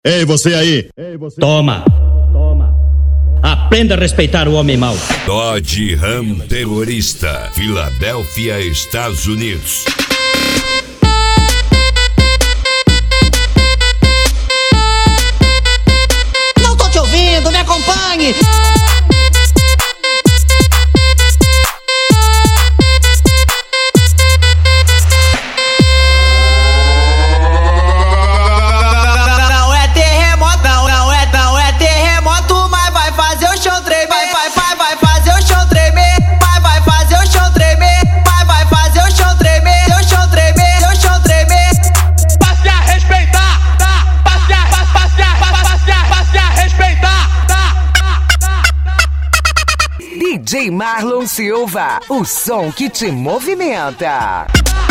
Ei, você aí! Toma! Aprenda a respeitar o homem mau. Dodge Ram terrorista, Filadélfia, Estados Unidos. Não tô te ouvindo, me acompanhe! DJ Marlon Silva, o som que te movimenta.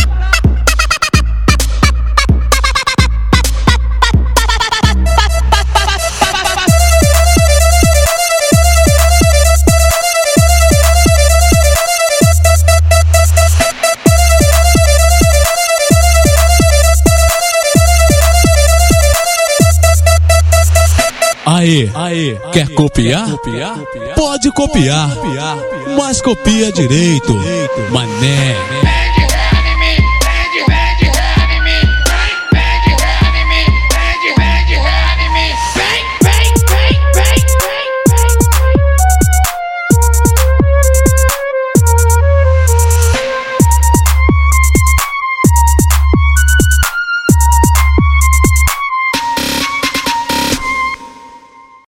Aê, quer copiar? Pode copiar, mas copia direito, mané.